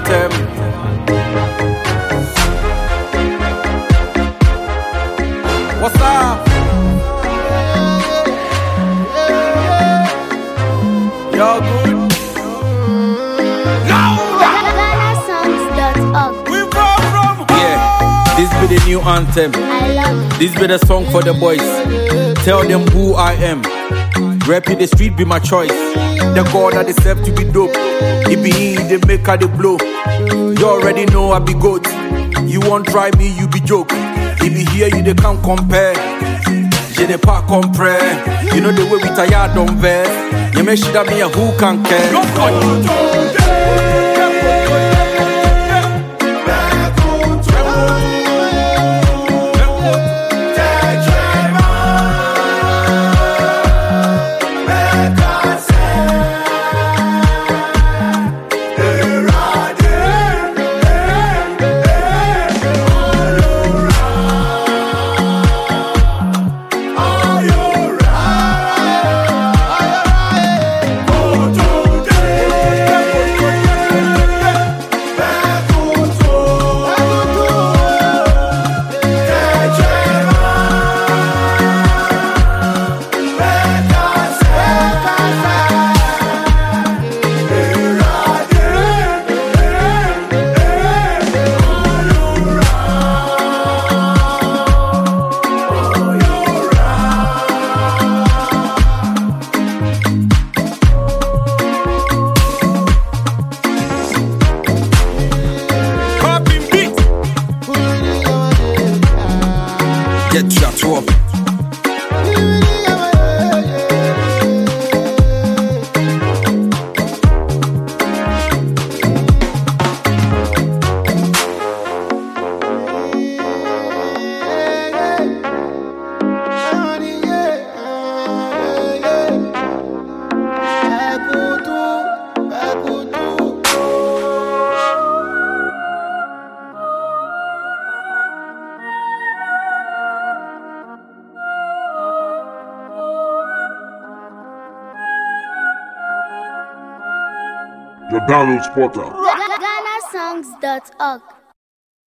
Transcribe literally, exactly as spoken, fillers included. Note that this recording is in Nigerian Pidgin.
anthem. What's up? Y'all good? Ghana songs dot org. We brought from home. Yeah, this be the new anthem. I love it. This be the song for the boys. Tell them who I am. Rapping the street be my choice. The God that deserve to be dope. It be he, the maker, the blow. You already know I be goat. You won't try me, you be joke. It be here, you they can't compare. Je n'ai pas compris. You know the way we tired don't vex. You make sure that me a who can care. Get shut up. The download spotter. Ghana songs dot org.